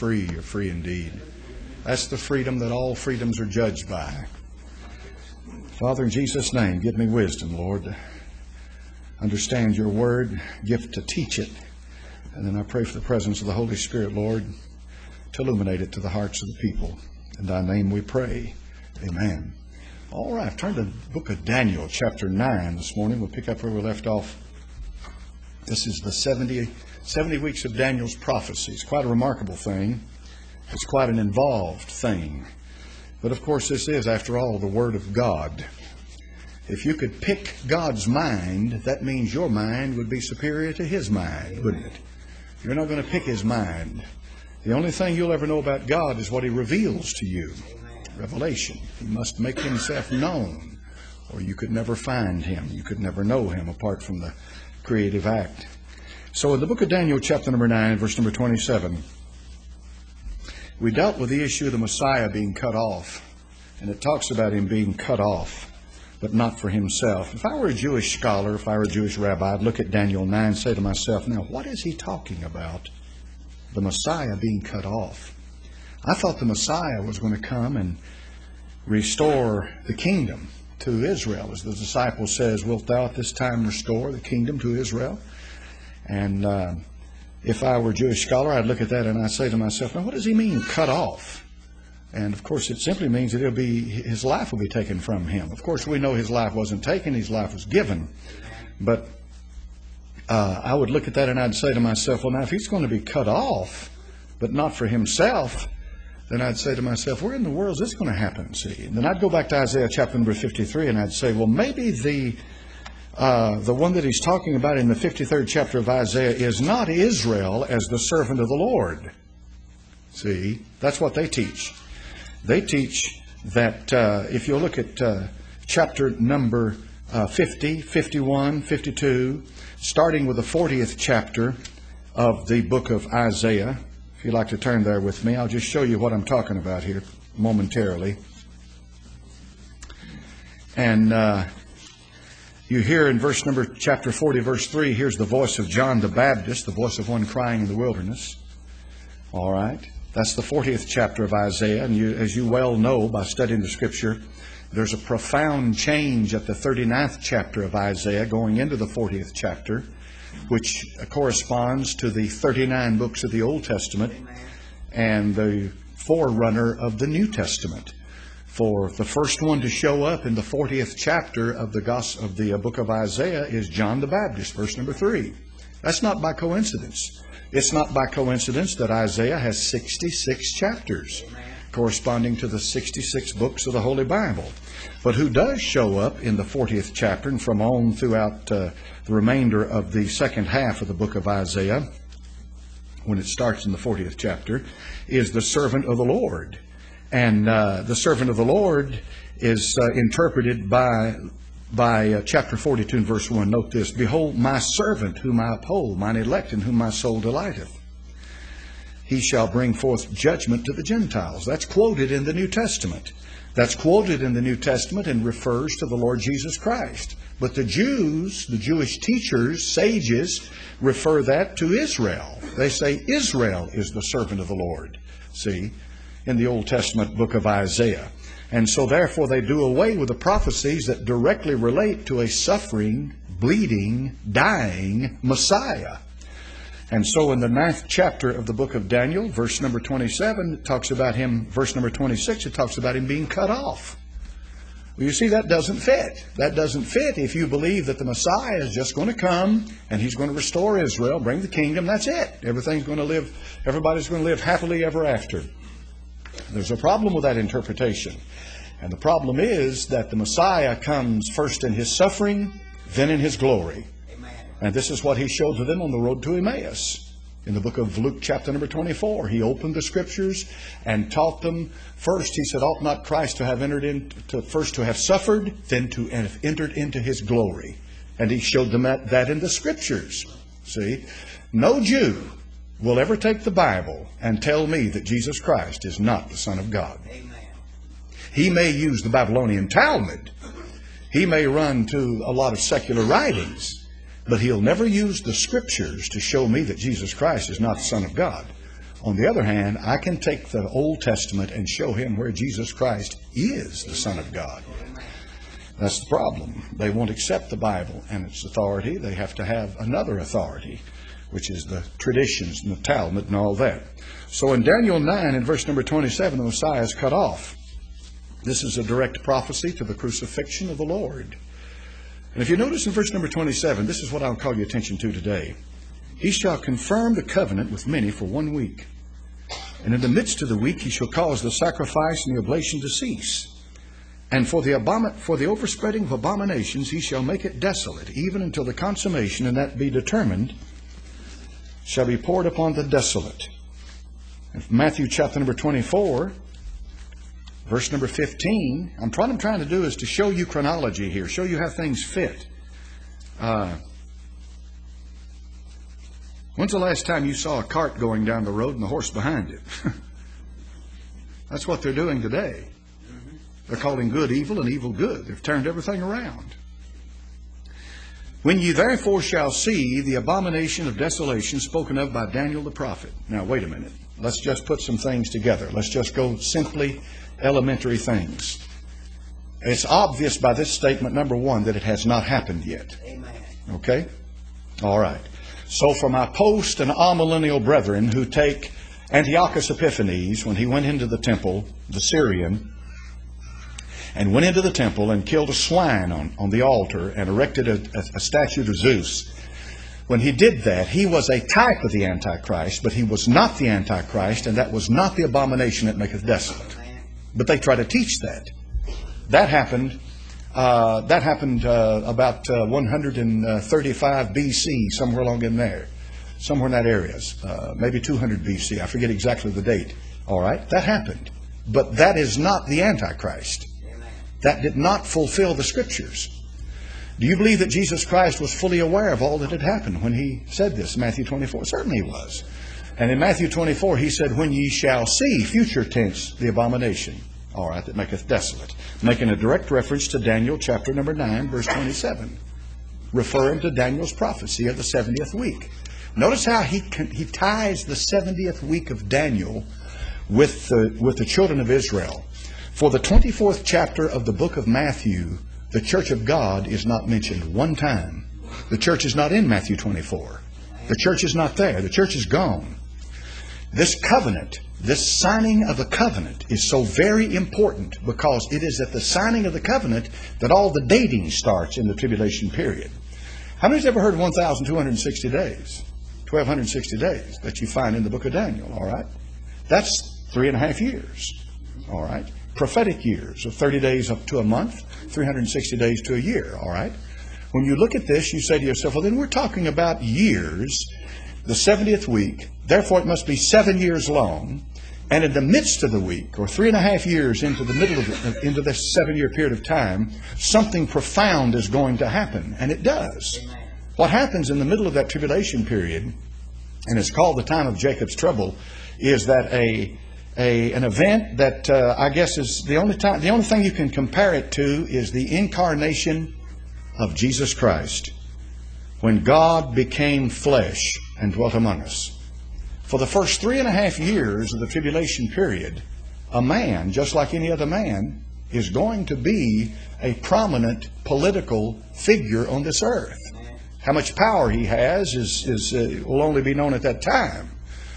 free, you're free indeed. That's the freedom that all freedoms are judged by. Father, in Jesus' name, give me wisdom, Lord. Understand your word, gift to teach it. And then I pray for the presence of the Holy Spirit, Lord, to illuminate it to the hearts of the people. In thy name we pray. Amen. All right, turn to the book of Daniel, chapter 9 this morning. We'll pick up where we left off. This is the 70 weeks of Daniel's prophecy. It's quite a remarkable thing. It's quite an involved thing. But of course, this is, after all, the Word of God. If you could pick God's mind, that means your mind would be superior to His mind, wouldn't it? You're not going to pick His mind. The only thing you'll ever know about God is what He reveals to you. Revelation. He must make Himself known, or you could never find Him. You could never know Him apart from the creative act. So in the book of Daniel, chapter number 9, verse number 27, we dealt with the issue of the Messiah being cut off. And it talks about Him being cut off, but not for Himself. If I were a Jewish scholar, if I were a Jewish rabbi, I'd look at Daniel 9 and say to myself, now, what is he talking about? The Messiah being cut off. I thought the Messiah was going to come and restore the kingdom to Israel. As the disciple says, wilt thou at this time restore the kingdom to Israel? And if I were a Jewish scholar, I'd look at that and I'd say to myself, now what does he mean, cut off? And of course, it simply means that his life will be taken from him. Of course, we know his life wasn't taken, his life was given. But I would look at that and I'd say to myself, well, now if he's going to be cut off, but not for himself, then I'd say to myself, where in the world is this going to happen? See, and then I'd go back to Isaiah chapter number 53 and I'd say, well, maybe the one that he's talking about in the 53rd chapter of Isaiah is not Israel as the servant of the Lord. See, that's what they teach. They teach that if you look at chapter number 50, 51, 52, starting with the 40th chapter of the book of Isaiah. If you'd like to turn there with me, I'll just show you what I'm talking about here momentarily. And you hear in verse number chapter 40, verse 3, here's the voice of John the Baptist, the voice of one crying in the wilderness. All right. That's the 40th chapter of Isaiah. And as you well know by studying the Scripture, there's a profound change at the 39th chapter of Isaiah going into the 40th chapter, which corresponds to the 39 books of the Old Testament and the forerunner of the New Testament. For the first one to show up in the 40th chapter of the book of Isaiah is John the Baptist, verse number 3. That's not by coincidence. It's not by coincidence that Isaiah has 66 chapters, corresponding to the 66 books of the Holy Bible. But who does show up in the 40th chapter and from on throughout the remainder of the second half of the book of Isaiah, when it starts in the 40th chapter, is the servant of the Lord. And the servant of the Lord is interpreted by chapter 42 and verse 1. Note this, behold, my servant whom I uphold, mine elect in whom my soul delighteth. He shall bring forth judgment to the Gentiles. That's quoted in the New Testament. That's quoted in the New Testament and refers to the Lord Jesus Christ. But the Jews, the Jewish teachers, sages, refer that to Israel. They say Israel is the servant of the Lord, see, in the Old Testament book of Isaiah. And so therefore they do away with the prophecies that directly relate to a suffering, bleeding, dying Messiah. And so in the 9th chapter of the book of Daniel, verse number 27, it talks about him. Verse number 26, it talks about him being cut off. Well, you see, that doesn't fit. That doesn't fit if you believe that the Messiah is just going to come and He's going to restore Israel, bring the kingdom. That's it. Everybody's going to live happily ever after. There's a problem with that interpretation. And the problem is that the Messiah comes first in His suffering, then in His glory. And this is what He showed to them on the road to Emmaus. In the book of Luke chapter number 24, He opened the Scriptures and taught them. First, He said, ought not Christ to have first to have suffered, then to have entered into His glory. And He showed them that in the Scriptures. See, no Jew will ever take the Bible and tell me that Jesus Christ is not the Son of God. Amen. He may use the Babylonian Talmud. He may run to a lot of secular writings. But he'll never use the Scriptures to show me that Jesus Christ is not the Son of God. On the other hand, I can take the Old Testament and show him where Jesus Christ is the Son of God. That's the problem. They won't accept the Bible and its authority. They have to have another authority, which is the traditions and the Talmud and all that. So in Daniel 9, in verse number 27, the Messiah is cut off. This is a direct prophecy to the crucifixion of the Lord. And if you notice in verse number 27, this is what I'll call your attention to today. He shall confirm the covenant with many for 1 week. And in the midst of the week he shall cause the sacrifice and the oblation to cease. And for the overspreading of abominations he shall make it desolate, even until the consummation, and that be determined, shall be poured upon the desolate. And Matthew chapter number 24, verse number 15, what I'm trying to do is to show you chronology here, show you how things fit. When's the last time you saw a cart going down the road and the horse behind it? That's what they're doing today. They're calling good evil and evil good. They've turned everything around. When ye therefore shall see the abomination of desolation spoken of by Daniel the prophet. Now, wait a minute. Let's just put some things together. Let's just go simply elementary things. It's obvious by this statement, number one, that it has not happened yet. Amen. Okay? All right. So for my post and amillennial brethren who take Antiochus Epiphanes, when he went into the temple, the Syrian, and went into the temple and killed a swine on the altar and erected a statue to Zeus. When he did that, he was a type of the Antichrist, but he was not the Antichrist, and that was not the abomination that maketh desolate. But they try to teach that. That happened about 135 BC, somewhere along in there. Somewhere in that area. Maybe 200 BC. I forget exactly the date. All right? That happened. But that is not the Antichrist. That did not fulfill the Scriptures. Do you believe that Jesus Christ was fully aware of all that had happened when he said this in Matthew 24? Certainly he was. And in Matthew 24 he said, when ye shall see, future tense, the abomination, all right, that maketh desolate. Making a direct reference to Daniel chapter number 9, verse 27. Referring to Daniel's prophecy of the 70th week. Notice how he ties the 70th week of Daniel with the children of Israel. For the 24th chapter of the book of Matthew, the church of God is not mentioned one time. The church is not in Matthew 24. The church is not there. The church is gone. This covenant, this signing of the covenant is so very important because it is at the signing of the covenant that all the dating starts in the tribulation period. How many's ever heard of 1,260 days? 1,260 days that you find in the book of Daniel, all right? That's 3.5 years, all right? Prophetic years of 30 days up to a month, 360 days to a year, all right? When you look at this, you say to yourself, well, then we're talking about years, the 70th week, therefore it must be 7 years long, and in the midst of the week, or 3.5 years into the middle of into this 7-year period of time, something profound is going to happen, and it does. What happens in the middle of that tribulation period, and it's called the time of Jacob's trouble, is that an event that I guess is the only thing you can compare it to is the incarnation of Jesus Christ, when God became flesh and dwelt among us. For the first 3.5 years of the tribulation period, a man, just like any other man, is going to be a prominent political figure on this earth. How much power he has will only be known at that time.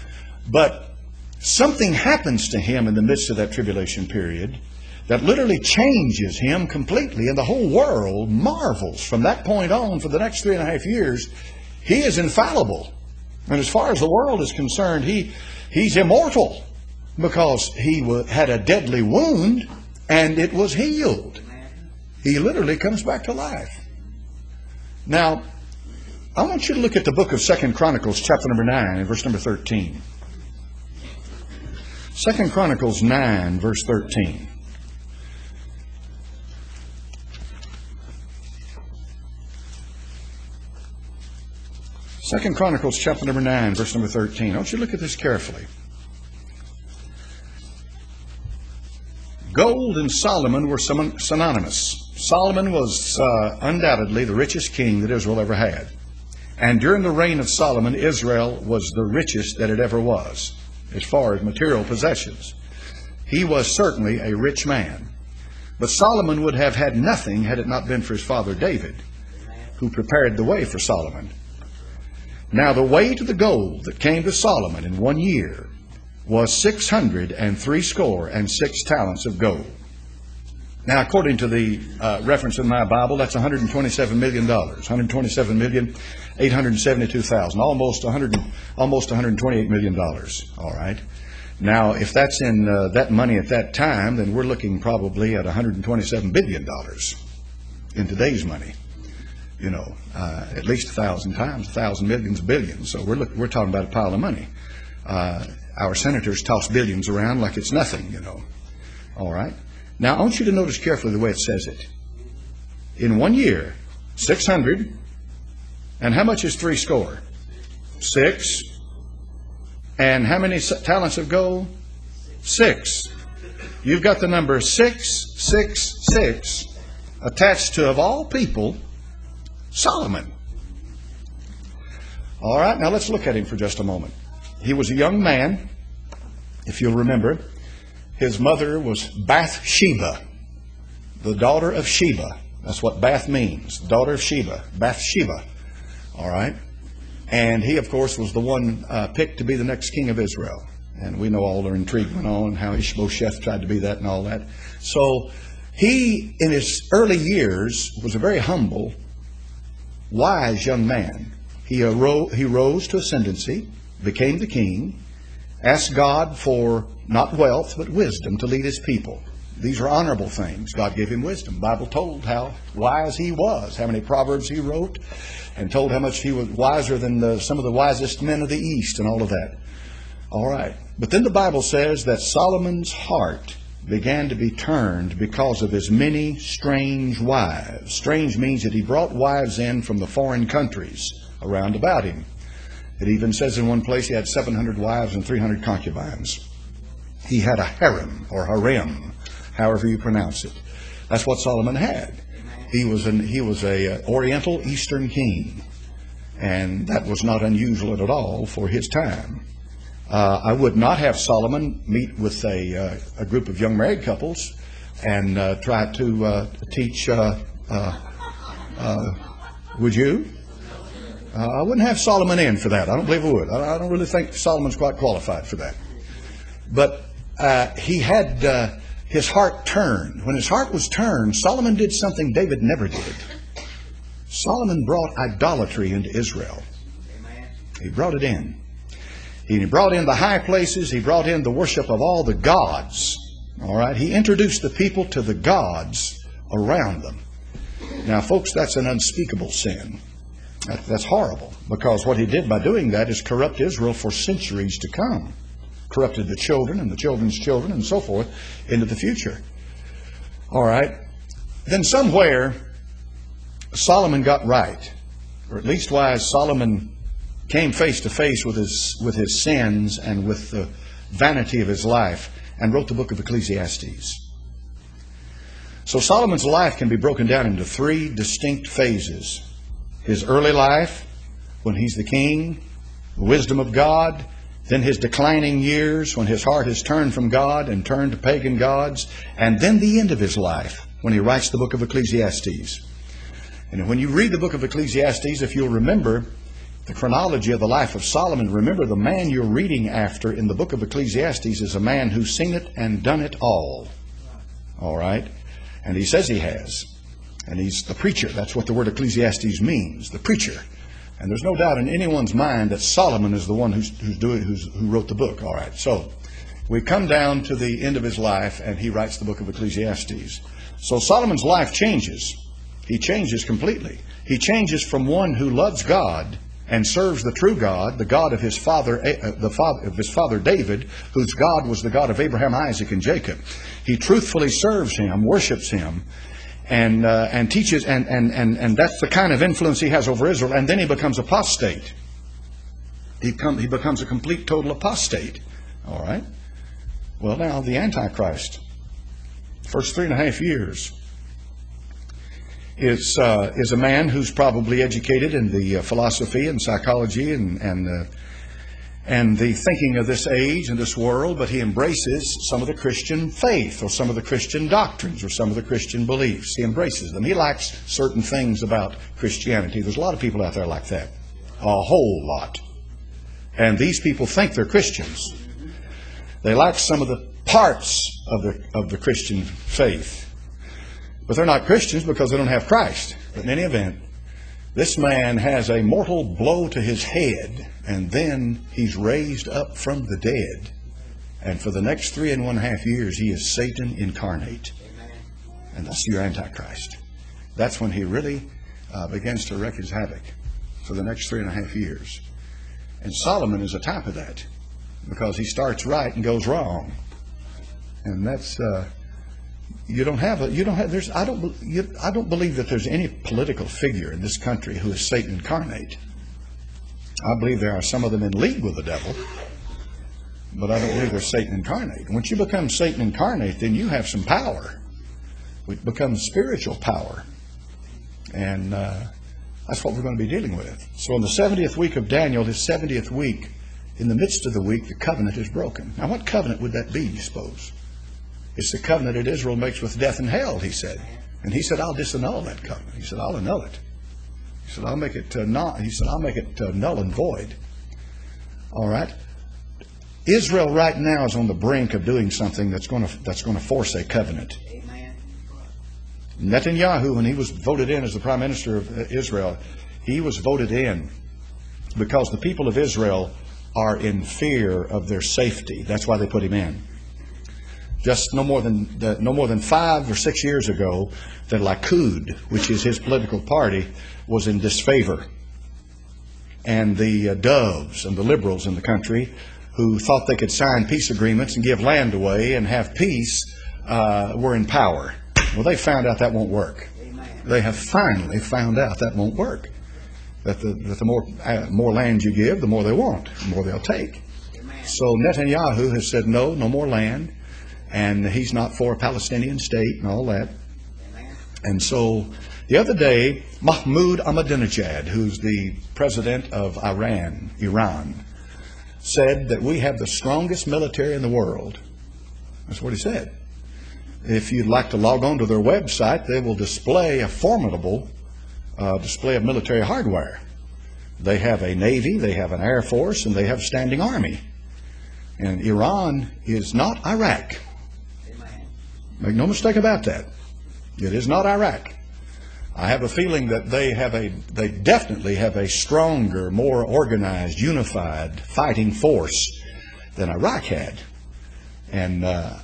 But something happens to him in the midst of that tribulation period that literally changes him completely, and the whole world marvels from that point on for the next 3.5 years. He is infallible. And as far as the world is concerned, he's immortal because he had a deadly wound and it was healed. He literally comes back to life. Now, I want you to look at the book of 2 Chronicles, chapter number 9, and verse number 13. 2 Chronicles 9, verse 13. Second Chronicles chapter number 9, verse number 13. I want you to look at this carefully. Gold and Solomon were synonymous. Solomon was undoubtedly the richest king that Israel ever had. And during the reign of Solomon, Israel was the richest that it ever was. as far as material possessions. He was certainly a rich man. But Solomon would have had nothing had it not been for his father David, who prepared the way for Solomon. Now the weight of the gold that came to Solomon in 1 year was 666 talents of gold. Now, according to the reference in my Bible, that's $127 million, $127,872,000, almost $128 million. All right. Now, if that's in that money at that time, then we're looking probably at $127 billion in today's money. You know, at least 1,000 times, 1,000 millions, billions. So we're talking about a pile of money. Our senators toss billions around like it's nothing, you know. All right. Now, I want you to notice carefully the way it says it. In 1 year, 600. And how much is 3 score? 6. And how many talents of gold? 6. You've got the number 666 attached to, of all people, Solomon. All right, now let's look at him for just a moment. He was a young man, if you'll remember. His mother was Bathsheba, the daughter of Sheba. That's what Bath means, daughter of Sheba, Bathsheba. All right. And he, of course, was the one picked to be the next king of Israel. And we know all the intrigue went on, how Ishbosheth tried to be that and all that. So he, in his early years, was a very humble, wise young man. He rose to ascendancy, became the king, asked God for not wealth, but wisdom to lead his people. These are honorable things. God gave him wisdom. The Bible told how wise he was, how many proverbs he wrote, and told how much he was wiser than some of the wisest men of the East and all of that. All right. But then the Bible says that Solomon's heart began to be turned because of his many strange wives. Strange means that he brought wives in from the foreign countries around about him. It even says in one place he had 700 wives and 300 concubines. He had a harem or harem, however you pronounce it. That's what Solomon had. He was a Oriental Eastern king, and that was not unusual at all for his time. I would not have Solomon meet with a group of young married couples and try to teach. Would you? I wouldn't have Solomon in for that. I don't believe I would. I don't really think Solomon's quite qualified for that. But he had his heart turned. When his heart was turned, Solomon did something David never did. Solomon brought idolatry into Israel. He brought it in. He brought in the high places. He brought in the worship of all the gods. All right. He introduced the people to the gods around them. Now, folks, that's an unspeakable sin. That's horrible, because what he did by doing that is corrupt Israel for centuries to come. Corrupted the children and the children's children and so forth into the future. All right. Then somewhere Solomon got right, or at least why Solomon came face to face with his sins and with the vanity of his life and wrote the book of Ecclesiastes. So Solomon's life can be broken down into 3 distinct phases. His early life, when he's the king, the wisdom of God, then his declining years, when his heart is turned from God and turned to pagan gods, and then the end of his life, when he writes the book of Ecclesiastes. And when you read the book of Ecclesiastes, if you'll remember the chronology of the life of Solomon, remember the man you're reading after in the book of Ecclesiastes is a man who's seen it and done it all. All right? And he says he has. And he's the preacher. That's what the word Ecclesiastes means, the preacher. And there's no doubt in anyone's mind that Solomon is the one who wrote the book. All right. So we come down to the end of his life, and he writes the book of Ecclesiastes. So Solomon's life changes. He changes completely. He changes from one who loves God and serves the true God, the God of his father, David, whose God was the God of Abraham, Isaac, and Jacob. He truthfully serves him, worships him, and teaches, and that's the kind of influence he has over Israel. And then he becomes apostate. He becomes a complete, total apostate. All right. Well, now the Antichrist, first 3.5 years, is a man who's probably educated in the philosophy and psychology and and the thinking of this age and this world, but he embraces some of the Christian faith or some of the Christian doctrines or some of the Christian beliefs. He embraces them. He likes certain things about Christianity. There's a lot of people out there like that. A whole lot. And these people think they're Christians. They like some of the parts of the Christian faith. But they're not Christians because they don't have Christ. But in any event, this man has a mortal blow to his head, and then he's raised up from the dead. And for the next 3.5 years, he is Satan incarnate. And that's your Antichrist. That's when he really begins to wreak his havoc for the next 3.5 years. And Solomon is a type of that, because he starts right and goes wrong. And that's... I don't believe that there's any political figure in this country who is Satan incarnate. I believe there are some of them in league with the devil, but I don't believe they're Satan incarnate. Once you become Satan incarnate, then you have some power. It becomes spiritual power. And that's what we're going to be dealing with. So in the 70th week of Daniel, his 70th week, in the midst of the week, the covenant is broken. Now what covenant would that be, you suppose? It's the covenant that Israel makes with death and hell, he said. And he said, I'll disannul that covenant. He said, I'll annul it. He said, I'll make it null and void. All right. Israel right now is on the brink of doing something that's going to force a covenant. Amen. Netanyahu, when he was voted in as the prime minister of Israel, he was voted in because the people of Israel are in fear of their safety. That's why they put him in. Just no more than 5 or 6 years ago, the Likud, which is his political party, was in disfavor. And the doves and the liberals in the country, who thought they could sign peace agreements and give land away and have peace, were in power. Well, they found out that won't work. They have finally found out that won't work. That the more land you give, the more they want, the more they'll take. So Netanyahu has said no more land. And he's not for a Palestinian state and all that. And so the other day, Mahmoud Ahmadinejad, who's the president of Iran, said that we have the strongest military in the world. That's what he said. If you'd like to log on to their website, they will display a formidable display of military hardware. They have a navy, they have an air force, and they have a standing army. And Iran is not Iraq. Make no mistake about that. It is not Iraq. I have a feeling that they definitely have a stronger, more organized, unified fighting force than Iraq had. And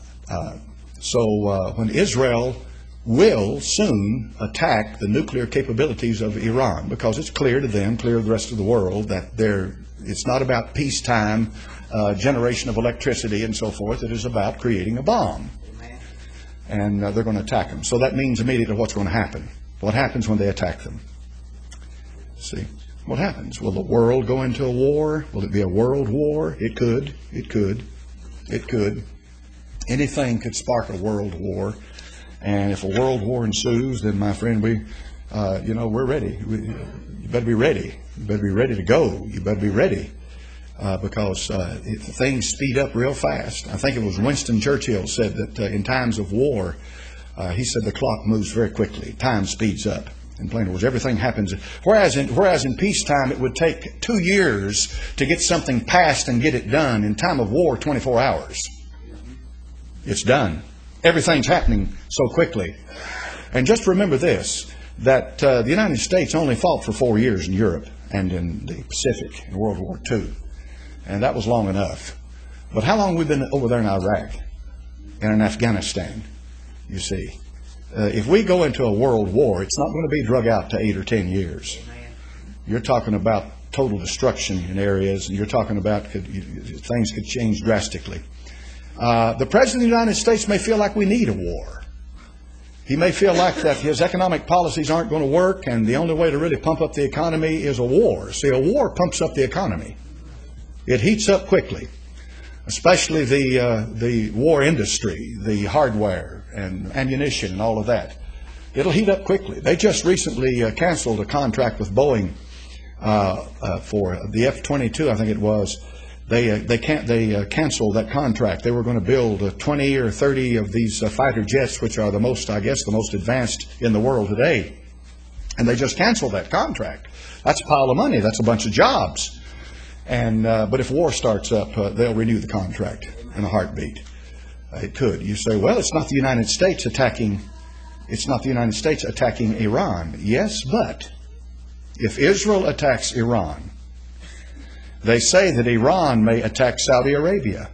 so when Israel will soon attack the nuclear capabilities of Iran, because it's clear to them, clear to the rest of the world, that it's not about peacetime, generation of electricity and so forth. It is about creating a bomb. And they're going to attack them. So that means immediately what's going to happen. What happens when they attack them? See, what happens? Will the world go into a war? Will it be a world war? It could. It could. It could. Anything could spark a world war. And if a world war ensues, then my friend, we're ready. You better be ready. You better be ready to go. You better be ready. Because things speed up real fast. I think it was Winston Churchill said that in times of war, he said the clock moves very quickly. Time speeds up. In plain words, everything happens. Whereas in peacetime, it would take 2 years to get something passed and get it done. In time of war, 24 hours. It's done. Everything's happening so quickly. And just remember this, that the United States only fought for 4 years in Europe and in the Pacific in World War II. And that was long enough. But how long have we been over there in Iraq and in Afghanistan, you see? If we go into a world war, it's not going to be drug out to 8 or 10 years. You're talking about total destruction in areas, and you're talking about things could change drastically. The President of the United States may feel like we need a war. He may feel like that his economic policies aren't going to work, and the only way to really pump up the economy is a war. See, a war pumps up the economy. It heats up quickly, especially the war industry, the hardware and ammunition and all of that. It'll heat up quickly. They just recently canceled a contract with Boeing for the F-22, I think it was. they canceled that contract. They were going to build 20 or 30 of these fighter jets, which are the most advanced in the world today. And they just canceled that contract. That's a pile of money. That's a bunch of jobs. And but if war starts up, they'll renew the contract in a heartbeat. It could. You say, well, it's not the United States attacking. It's not the United States attacking Iran. Yes, but if Israel attacks Iran, they say that Iran may attack Saudi Arabia.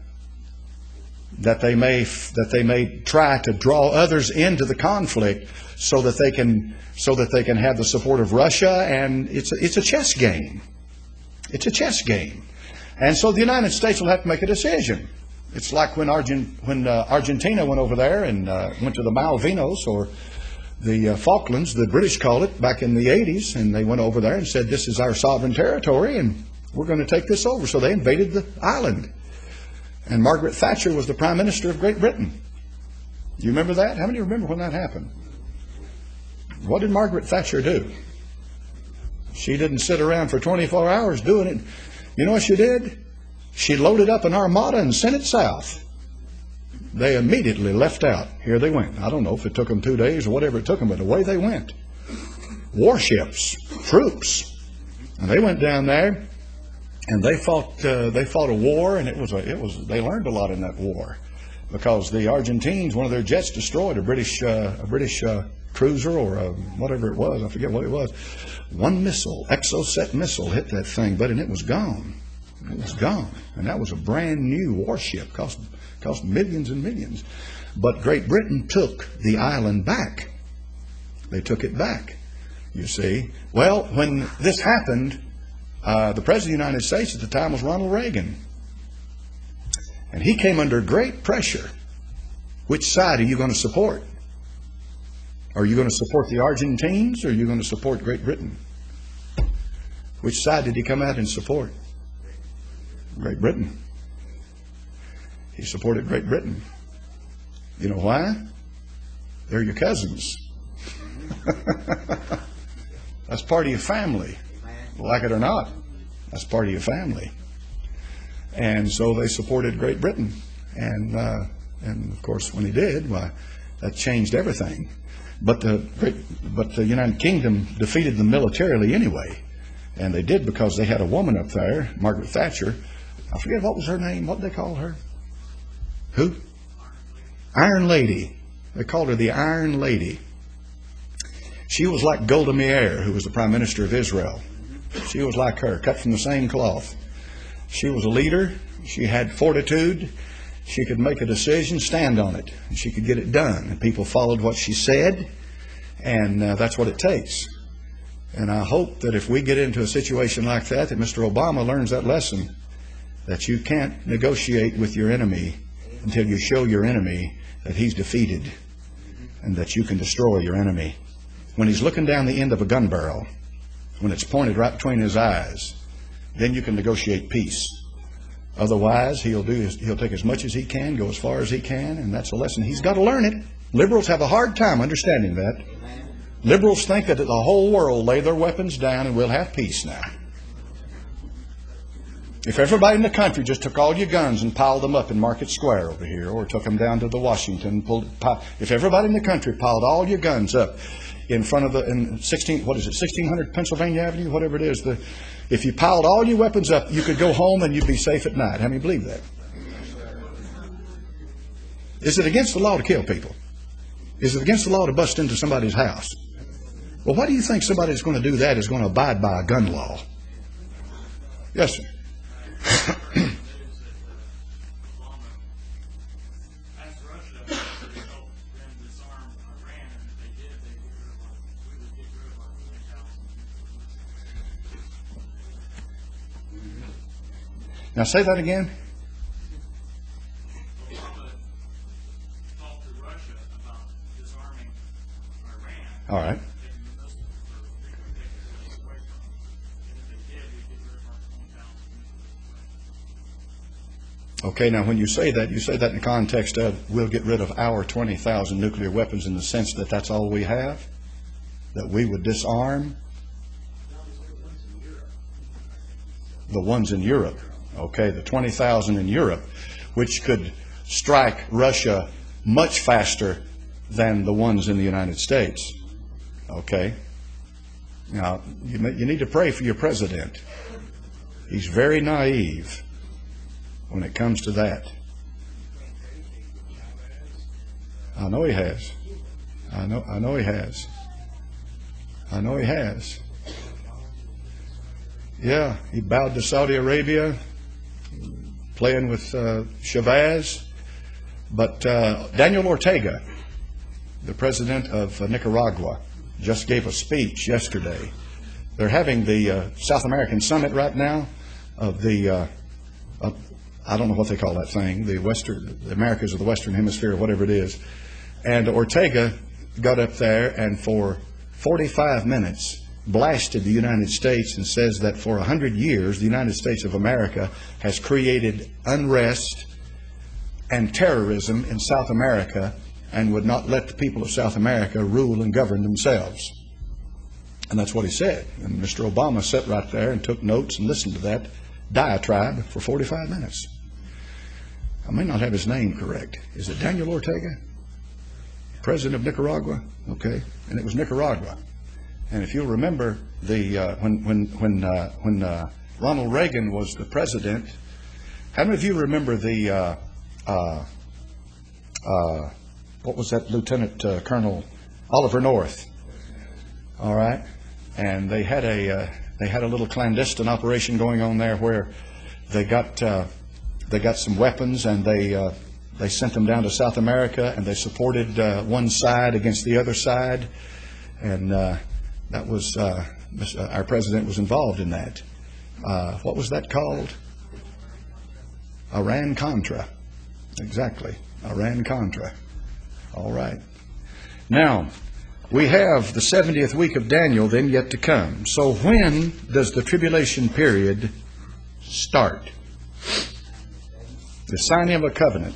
That they may try to draw others into the conflict so that they can have the support of Russia, and it's a chess game. It's a chess game. And so the United States will have to make a decision. It's like when Argentina went over there and went to the Malvinas, or the Falklands, the British called it, back in the 80s, and they went over there and said, this is our sovereign territory, and we're going to take this over. So they invaded the island. And Margaret Thatcher was the Prime Minister of Great Britain. Do you remember that? How many remember when that happened? What did Margaret Thatcher do? She didn't sit around for 24 hours doing it. You know what she did? She loaded up an armada and sent it south. They immediately left out. Here they went. I don't know if it took them 2 days or whatever it took them, but away they went. Warships, troops. And they went down there and they fought a war, and they learned a lot in that war, because the Argentines, one of their jets destroyed a British cruiser or whatever it was. I forget what it was. One missile, Exocet missile, hit that thing, and it was gone. It was gone. And that was a brand new warship, cost millions and millions. But Great Britain took the island back. They took it back, you see. Well, when this happened, the President of the United States at the time was Ronald Reagan. And he came under great pressure. Which side are you going to support? Are you going to support the Argentines, or are you going to support Great Britain? Which side did he come out and support? Great Britain. He supported Great Britain. You know why? They're your cousins. That's part of your family. Like it or not, that's part of your family. And so they supported Great Britain. And of course, when he did, why, that changed everything. But the United Kingdom defeated them militarily anyway. And they did because they had a woman up there, Margaret Thatcher. I forget what was her name. What did they call her? Who? Iron Lady. They called her the Iron Lady. She was like Golda Meir, who was the Prime Minister of Israel. She was like her, cut from the same cloth. She was a leader. She had fortitude. She could make a decision, stand on it, and she could get it done. And people followed what she said, and that's what it takes. And I hope that if we get into a situation like that Mr. Obama learns that lesson, that you can't negotiate with your enemy until you show your enemy that he's defeated and that you can destroy your enemy. When he's looking down the end of a gun barrel, when it's pointed right between his eyes, then you can negotiate peace. Otherwise, he'll take as much as he can, go as far as he can, and that's a lesson. He's got to learn it. Liberals have a hard time understanding that. Liberals think that the whole world lay their weapons down and we'll have peace now. If everybody in the country just took all your guns and piled them up in Market Square over here, or took them down to the Washington, if everybody in the country piled all your guns up in front of 1600 Pennsylvania Avenue, whatever it is, if you piled all your weapons up, you could go home and you'd be safe at night. How many believe that? Is it against the law to kill people? Is it against the law to bust into somebody's house? Well, why do you think somebody that's going to do that is going to abide by a gun law? Yes, sir. Now say that again. All right. Okay, now when you say that in the context of we'll get rid of our 20,000 nuclear weapons in the sense that that's all we have? That we would disarm? The ones in Europe. Okay, the 20,000 in Europe, which could strike Russia much faster than the ones in the United States. Okay? Now, you need to pray for your president. He's very naive when it comes to that. I know he has. I know he has. I know he has. Yeah, he bowed to Saudi Arabia, playing with Chavez. But Daniel Ortega, the president of Nicaragua, just gave a speech yesterday. They're having the South American Summit right now of the, I don't know what they call that thing, the Americas of the Western Hemisphere, or whatever it is. And Ortega got up there and for 45 minutes blasted the United States and says that for 100 years the United States of America has created unrest and terrorism in South America and would not let the people of South America rule and govern themselves. And that's what he said. And Mr. Obama sat right there and took notes and listened to that diatribe for 45 minutes. I may not have his name correct. Is it Daniel Ortega? President of Nicaragua? Okay. And it was Nicaragua. And if you'll remember, when Ronald Reagan was the president, how many of you remember the what was that, Lieutenant Colonel Oliver North? All right, and they had a little clandestine operation going on there where they got some weapons and they sent them down to South America and they supported one side against the other side, and that was our president was involved in that. What was that called? Iran-Contra. Exactly, Iran-Contra. All right. Now, we have the 70th week of Daniel then yet to come. So when does the tribulation period start? The signing of a covenant.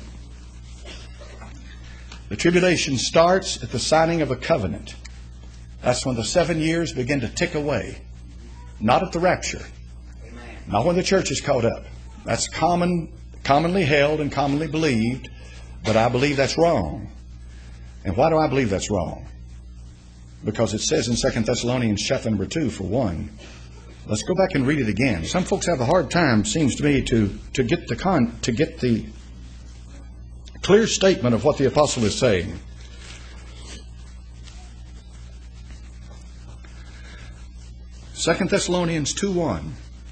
The tribulation starts at the signing of a covenant. That's when the 7 years begin to tick away. Not at the rapture. Not when the church is caught up. That's commonly held and commonly believed, but I believe that's wrong. And why do I believe that's wrong? Because it says in 2 Thessalonians chapter number 2, for one. Let's go back and read it again. Some folks have a hard time, seems to me, to get the clear statement of what the apostle is saying. Second Thessalonians 2:1.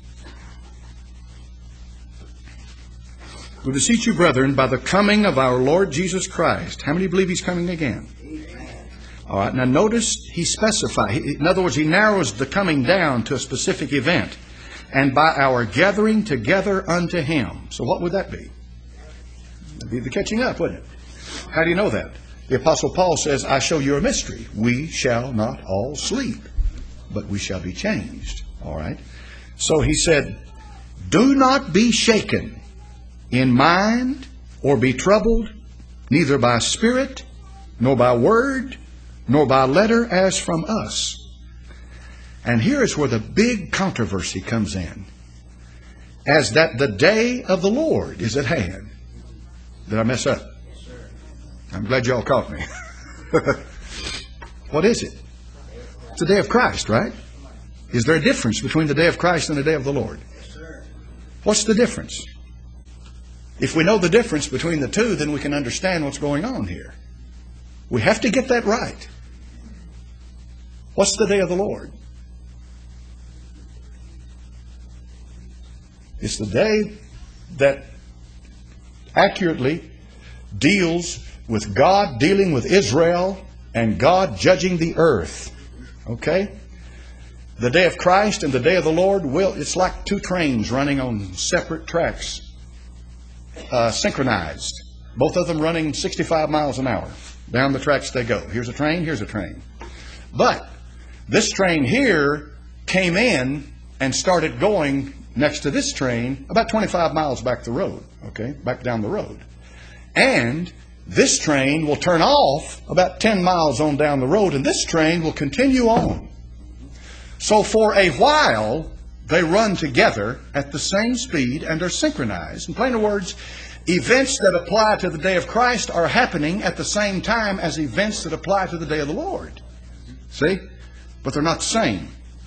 We beseech you, brethren, by the coming of our Lord Jesus Christ. How many believe He's coming again? Amen. All right. Now notice he specifies. In other words, he narrows the coming down to a specific event. And by our gathering together unto Him. So what would that be? That'd be the catching up, wouldn't it? How do you know that? The Apostle Paul says, I show you a mystery. We shall not all sleep, but we shall be changed. All right. So he said, do not be shaken in mind, or be troubled, neither by spirit, nor by word, nor by letter as from us. And here is where the big controversy comes in. As that the day of the Lord is at hand. Did I mess up? Yes, sir. I'm glad y'all caught me. What is it? It's the day of Christ, right? Is there a difference between the day of Christ and the day of the Lord? Yes, sir. What's the difference? If we know the difference between the two, then we can understand what's going on here. We have to get that right. What's the day of the Lord? It's the day that accurately deals with God dealing with Israel and God judging the earth. Okay? The day of Christ and the day of the Lord, it's like two trains running on separate tracks. Synchronized. Both of them running 65 miles an hour. Down the tracks they go. Here's a train, here's a train. But this train here came in and started going next to this train about 25 miles back the road. Okay? Back down the road. And this train will turn off about 10 miles on down the road, and this train will continue on. So for a while, They run together at the same speed and are synchronized. In plain words, events that apply to the day of Christ are happening at the same time as events that apply to the day of the Lord. See? But they're not the same.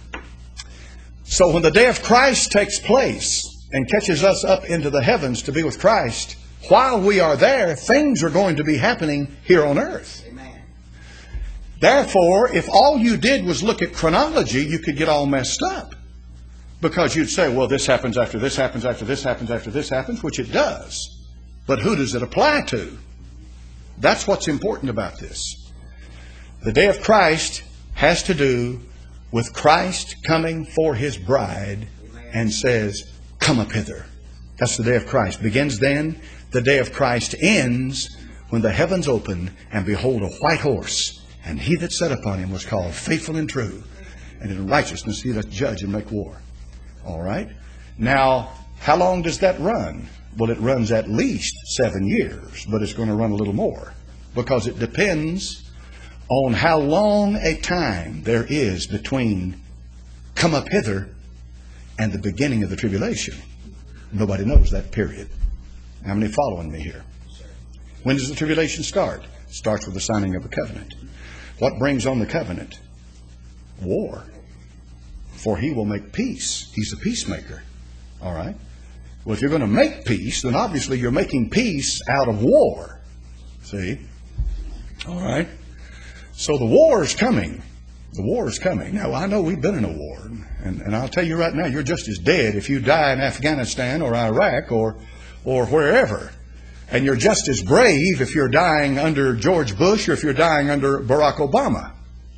So when the day of Christ takes place and catches us up into the heavens to be with Christ, while we are there, things are going to be happening here on earth. Amen. Therefore, if all you did was look at chronology, you could get all messed up. Because you'd say, well, this happens after this happens, after this happens, after this happens, which it does. But who does it apply to? That's what's important about this. The day of Christ has to do with Christ coming for His bride and says, come up hither. That's the day of Christ. Begins then. The day of Christ ends when the heavens open and behold a white horse. And he that sat upon him was called faithful and true. And in righteousness he doth judge and make war. All right. Now, how long does that run? Well, it runs at least 7 years, but it's going to run a little more because it depends on how long a time there is between come up hither and the beginning of the tribulation. Nobody knows that period. How many following me here? When does the tribulation start? It starts with the signing of a covenant. What brings on the covenant? War. For he will make peace. He's a peacemaker. All right. Well, if you're going to make peace, then obviously you're making peace out of war. See? All right. So the war is coming. The war is coming. Now, I know we've been in a war. And I'll tell you right now, you're just as dead if you die in Afghanistan or Iraq or wherever. And you're just as brave if you're dying under George Bush or if you're dying under Barack Obama.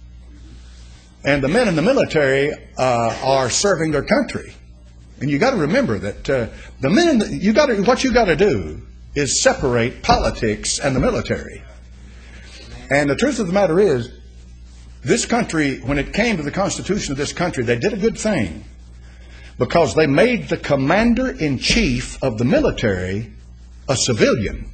And the men in the military are serving their country. And you got to remember that the men what you got to do is separate politics and the military. And the truth of the matter is, this country, when it came to the Constitution of this country, they did a good thing because they made the commander-in-chief of the military a civilian,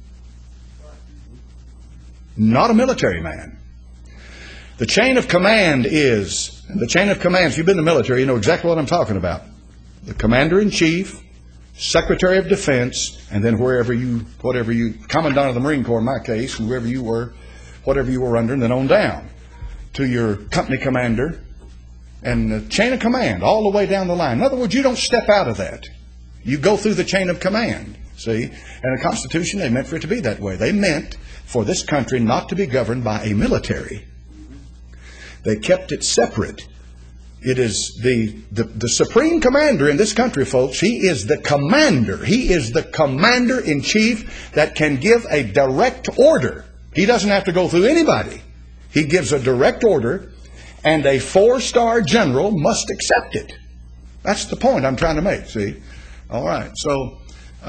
not a military man. The chain of command if you've been in the military, you know exactly what I'm talking about. The commander-in-chief, secretary of defense, and then whatever you, commandant of the Marine Corps in my case, and whoever you were, whatever you were under, and then on down to your company commander and the chain of command all the way down the line. In other words, you don't step out of that. You go through the chain of command. See? And the Constitution, they meant for it to be that way. They meant for this country not to be governed by a military. They kept it separate. It is the supreme commander in this country, folks. He is the commander. He is the commander-in-chief that can give a direct order. He doesn't have to go through anybody. He gives a direct order, and a 4-star general must accept it. That's the point I'm trying to make, see? All right. So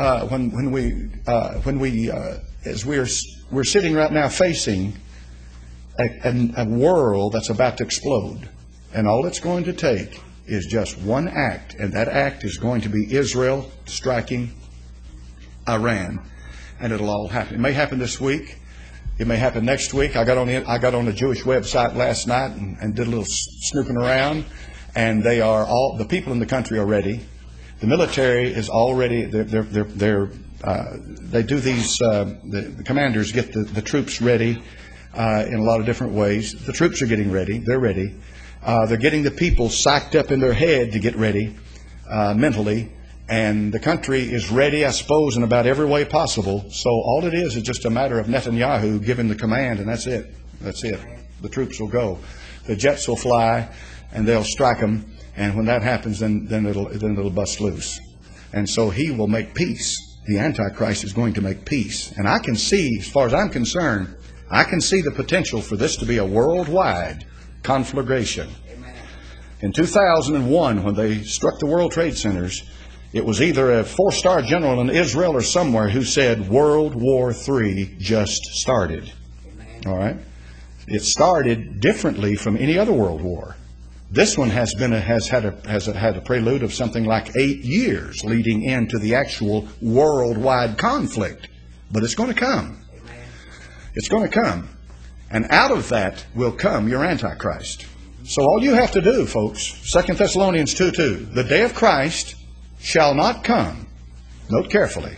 as we're sitting right now facing a world that's about to explode, and all it's going to take is just one act, and that act is going to be Israel striking Iran, and it'll all happen. It may happen this week. It may happen next week. I got on a Jewish website last night and did a little snooping around, and the people in the country are ready. The military is already they do these. The commanders get the troops ready in a lot of different ways. The troops are getting ready. They're ready. They're getting the people psyched up in their head to get ready mentally. And the country is ready, I suppose, in about every way possible. So all it is just a matter of Netanyahu giving the command, and that's it. That's it. The troops will go. The jets will fly, and they'll strike them. And when that happens, then it'll bust loose. And so he will make peace. The Antichrist is going to make peace. And I can see, as far as I'm concerned, I can see the potential for this to be a worldwide conflagration. In 2001, when they struck the World Trade Centers, it was either a 4-star general in Israel or somewhere who said World War III just started. All right? It started differently from any other world war. This one has had a prelude of something like 8 years leading into the actual worldwide conflict. But it's going to come. It's going to come. And out of that will come your Antichrist. So all you have to do, folks, 2 Thessalonians 2:2, the day of Christ shall not come. Note carefully.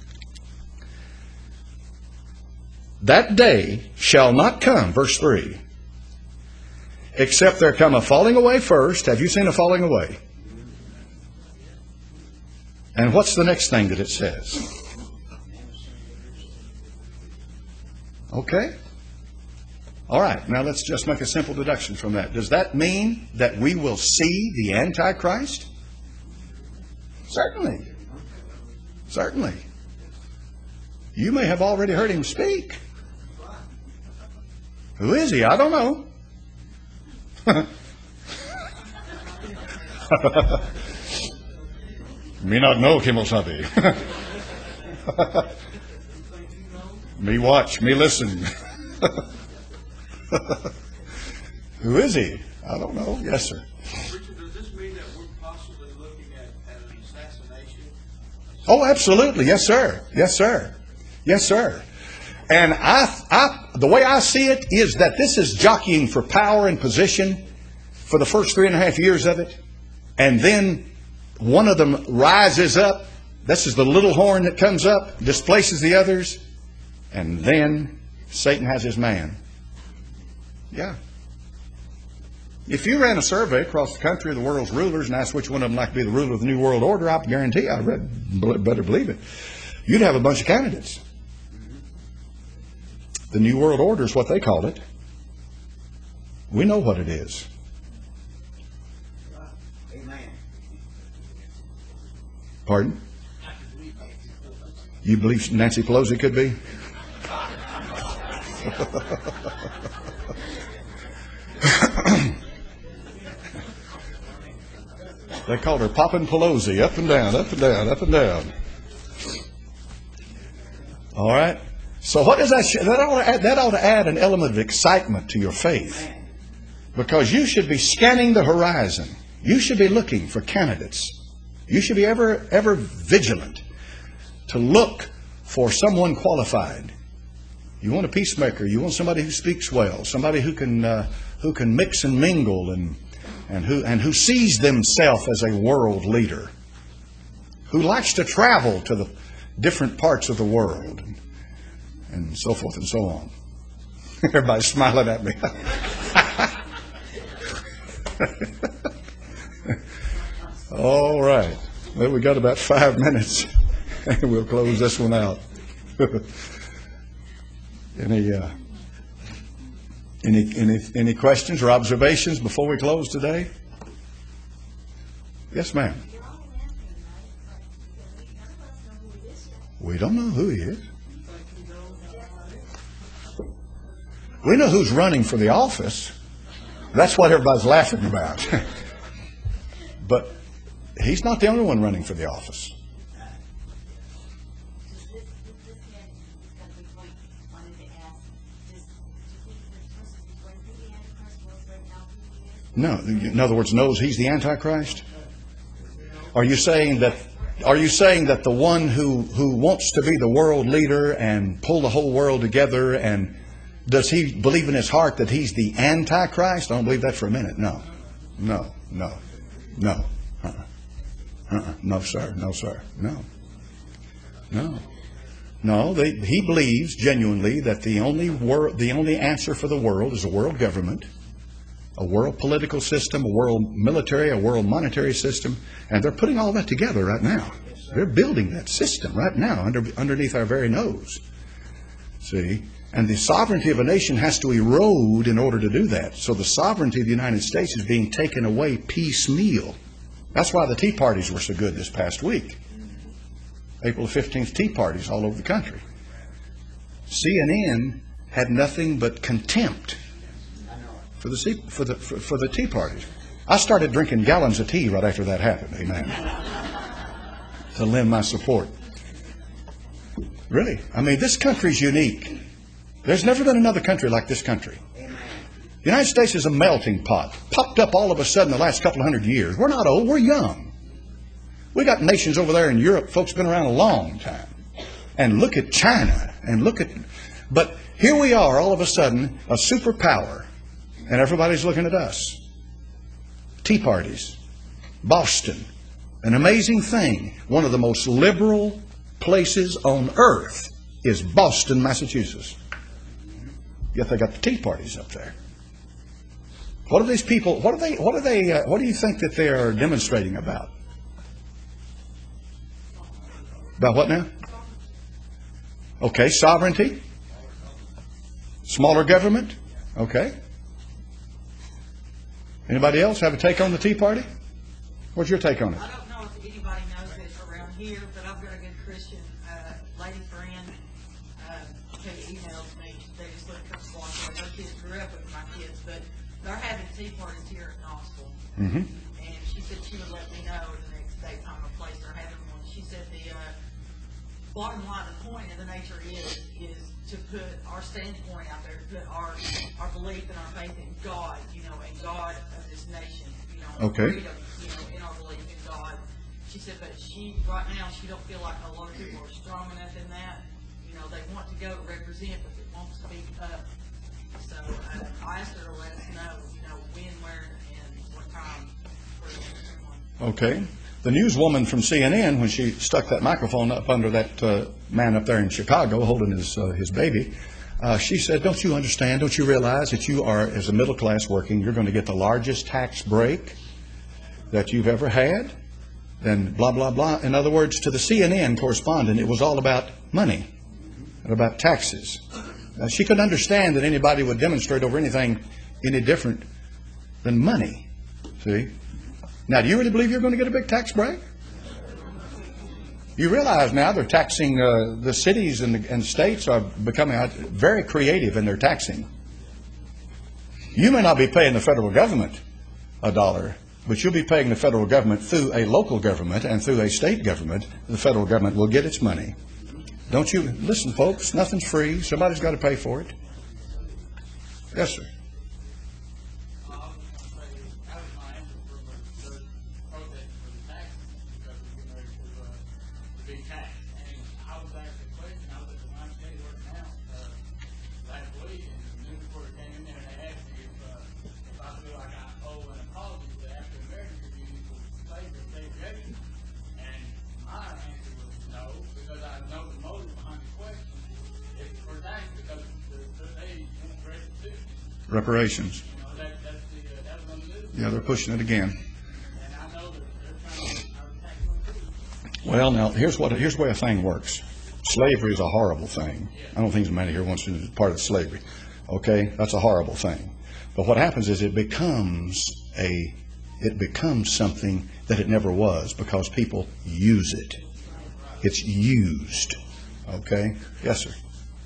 That day shall not come, verse 3, except there come a falling away first. Have you seen a falling away? And what's the next thing that it says? Okay. All right. Now let's just make a simple deduction from that. Does that mean that we will see the Antichrist? Certainly. Certainly. You may have already heard him speak. Who is he? I don't know. Me not know, Kimosabe. Me watch, me listen. Who is he? I don't know. Yes, sir. Richard, does this mean that we're possibly looking at an assassination? Oh, absolutely. Yes, sir. Yes, sir. Yes, sir. And the way I see it is that this is jockeying for power and position for the first 3.5 years of it. And then one of them rises up. This is the little horn that comes up, displaces the others. And then Satan has his man. Yeah. If you ran a survey across the country of the world's rulers and asked which one of them like to be the ruler of the New World Order, I guarantee better believe it, you'd have a bunch of candidates. The New World Order is what they call it. We know what it is. Amen. Pardon? You believe Nancy Pelosi could be? They called her Poppin' Pelosi, up and down, up and down, up and down. All right. So what does that show? That ought to add an element of excitement to your faith. Because you should be scanning the horizon. You should be looking for candidates. You should be ever vigilant to look for someone qualified. You want a peacemaker. You want somebody who speaks well, somebody who can mix and mingle and who sees themselves as a world leader, who likes to travel to the different parts of the world, and so forth and so on. Everybody's smiling at me. All right. Well, we got about 5 minutes, and we'll close this one out. Any questions or observations before we close today? Yes, ma'am. We don't know who he is. We know who's running for the office. That's what everybody's laughing about. But he's not the only one running for the office. No, in other words, knows he's the Antichrist? Are you saying that the one who wants to be the world leader and pull the whole world together, and does he believe in his heart that he's the Antichrist? I don't believe that for a minute. No. No, sir. No, he believes genuinely that the only answer for the world is a world government, a world political system, a world military, a world monetary system, and they're putting all that together right now. They're building that system right now underneath our very nose. See? And the sovereignty of a nation has to erode in order to do that. So the sovereignty of the United States is being taken away piecemeal. That's why the Tea Parties were so good this past week. April 15th Tea Parties all over the country. CNN had nothing but contempt for the Tea Parties. I started drinking gallons of tea right after that happened. Amen. To lend my support. Really. I mean, this country's unique. There's never been another country like this country. The United States is a melting pot. Popped up all of a sudden the last couple of 100 years. We're not old, we're young. We got nations over there in Europe, folks been around a long time. And look at China, but here we are all of a sudden, a superpower, and everybody's looking at us. tea parties. Boston, an amazing thing. One of the most liberal places on earth is Boston, Massachusetts. Yet they got the tea parties up there. What are these people? What do you think that they are demonstrating about? About what now? Okay, sovereignty. Smaller government. Okay. Anybody else have a take on the Tea Party? What's your take on it? I don't know if anybody knows it around here, but I've got a good Christian lady friend who emails me. They just look for sponsor. Her kids grew up with my kids, but they're having tea parties here at Knoxville. Mm-hmm. And she said she would let me know the next day, time, or place they're having one. She said the bottom line, the point of the nature is to put our standpoint out there, to put our belief and our faith in God, and God of this nation, Okay. freedom, in our belief in God. She said, but right now, she don't feel like a lot of people are strong enough in that. They want to go to represent, but they won't speak up. So I asked her to let us know, when, where, and what time for the next one. Okay. The newswoman from CNN, when she stuck that microphone up under that man up there in Chicago holding his baby, she said, don't you understand, don't you realize that you are, as a middle class working, you're going to get the largest tax break that you've ever had? Then blah, blah, blah. In other words, to the CNN correspondent, it was all about money and about taxes. She couldn't understand that anybody would demonstrate over anything any different than money. See? Now, do you really believe you're going to get a big tax break? You realize now they're taxing, the cities and states are becoming very creative in their taxing. You may not be paying the federal government $1, but you'll be paying the federal government through a local government and through a state government. The federal government will get its money. Don't you? Listen, folks, nothing's free. Somebody's got to pay for it. Yes, sir. Reparations. Yeah, they're pushing it again. Well, now, here's the way a thing works. Slavery is a horrible thing. I don't think many here wants to be part of slavery. Okay? That's a horrible thing. But what happens is it becomes something that it never was because people use it. It's used. Okay? Yes, sir.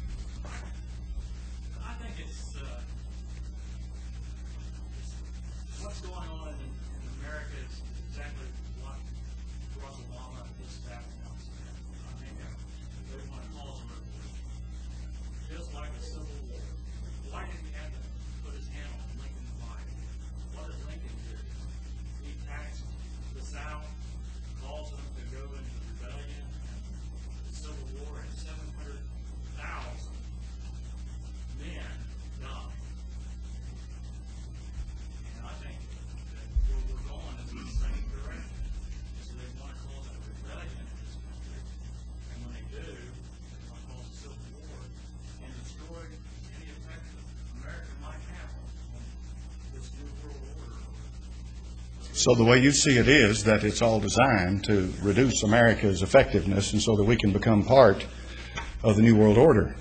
So the way you see it is that it's all designed to reduce America's effectiveness and so that we can become part of the New World Order.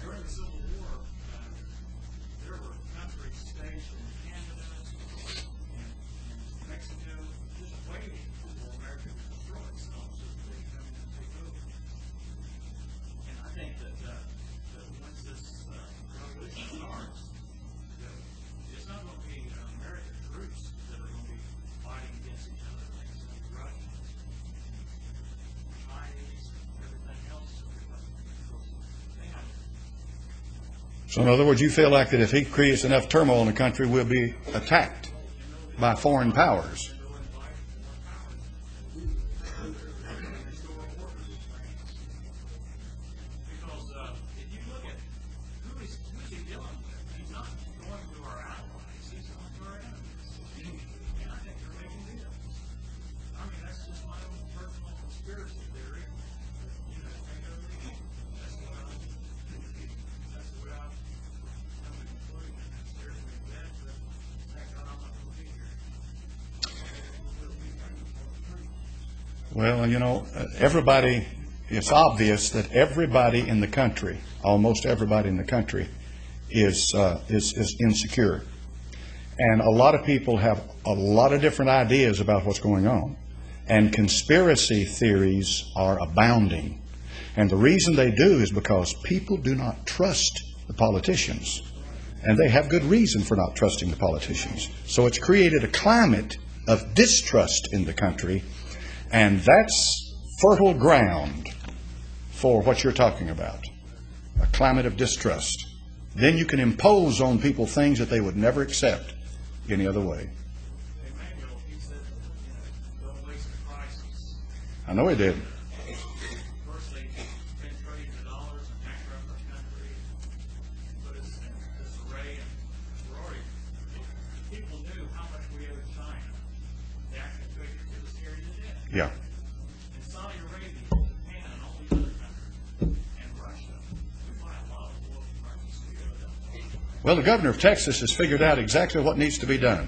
So in other words, you feel like that if he creates enough turmoil in the country, we'll be attacked by foreign powers. Well, you know, everybody, it's obvious that everybody in the country, almost everybody in the country, is insecure. And a lot of people have a lot of different ideas about what's going on. And conspiracy theories are abounding. And the reason they do is because people do not trust the politicians. And they have good reason for not trusting the politicians. So it's created a climate of distrust in the country. And that's fertile ground for what you're talking about. A climate of distrust. Then you can impose on people things that they would never accept any other way. Emmanuel, he said, don't waste a crisis. I know he did. First, they spend trillions of dollars and bankrupt the country, put us in disarray, and we're already, people knew how much we owed China. They actually figured it was scary to death. Yeah. In Saudi Arabia, Japan, and all these other countries, and Russia, we buy a lot of oil from Russia, so we owe them. Well, the governor of Texas has figured out exactly what needs to be done.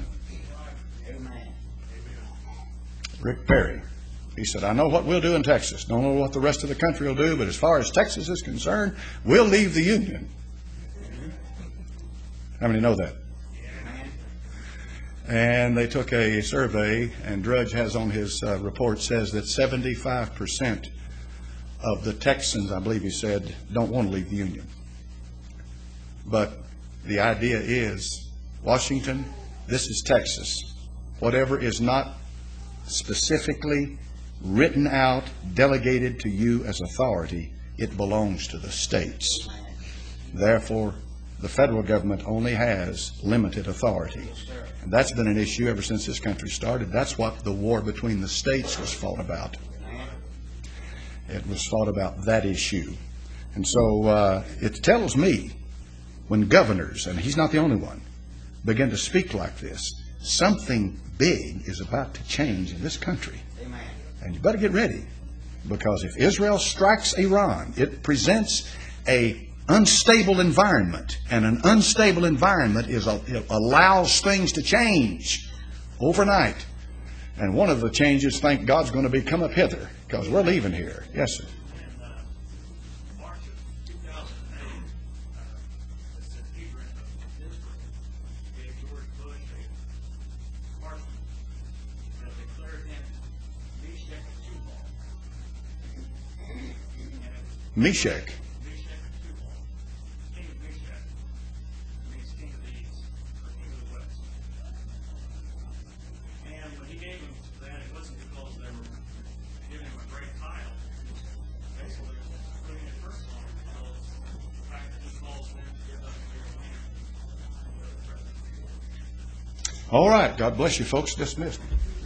Rick Perry. He said, I know what we'll do in Texas. Don't know what the rest of the country will do, but as far as Texas is concerned, we'll leave the Union. How many know that? And they took a survey, and Drudge has on his report, says that 75% of the Texans, I believe he said, don't want to leave the Union. But the idea is, Washington, this is Texas. Whatever is not specifically written out, delegated to you as authority, it belongs to the states. Therefore, the federal government only has limited authority. And that's been an issue ever since this country started. That's what the war between the states was fought about. It was fought about that issue. And so it tells me, when governors, and he's not the only one, begin to speak like this, something big is about to change in this country. Amen. And you better get ready, because if Israel strikes Iran, it presents a unstable environment, and an unstable environment it allows things to change overnight. And one of the changes, thank God, is going to be come up hither, because we're leaving here. Yes, sir. In March of 2008, the Sanhedrin of Israel gave George Bush a pardon that declared him Meshach of Tubal. And it was Meshach. Meshach of Tubal. King of Meshach means king of the east, or king of the west. And when he gave him that, it wasn't because they were giving him a great title. Basically, putting it personal because the fact that he calls them to give up their land and go to the president. All right. God bless you, folks. Dismissed.